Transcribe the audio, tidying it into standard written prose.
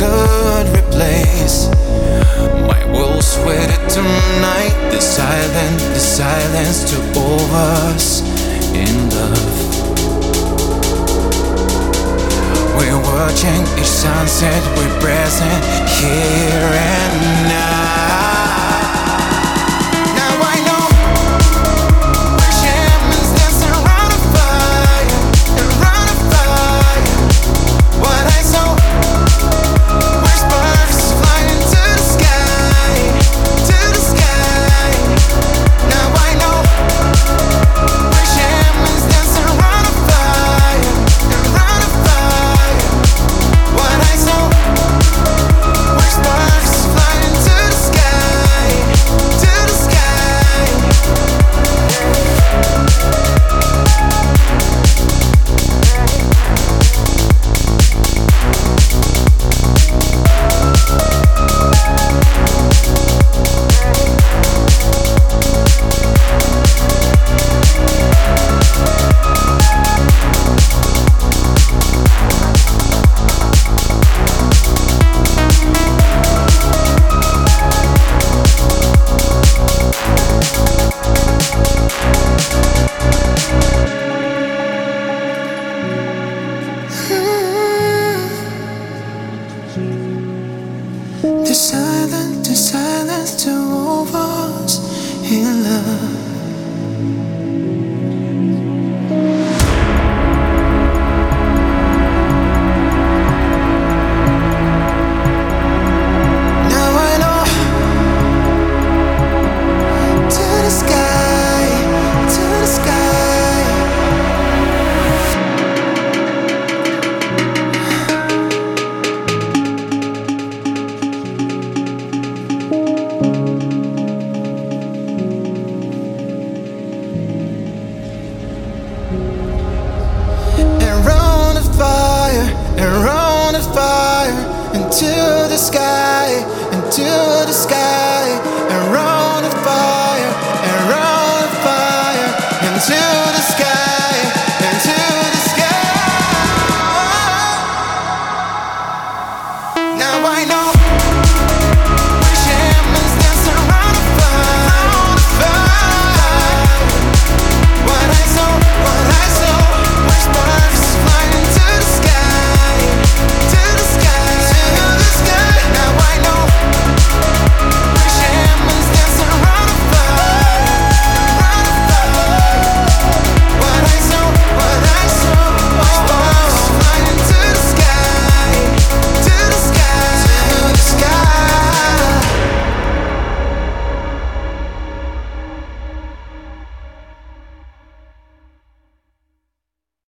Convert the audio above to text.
could replace my wolves with it tonight. The silence took over us in love. We're watching each sunset, we're present here and now. Now I know we're shamans dancing around a fire, around a fire. What I saw, we're sparks flying to the sky, to the sky. Now I know we're shamans dancing around a fire, around a fire. What I saw, we're sparks flying to the sky, to the sky. The silence to over us in love.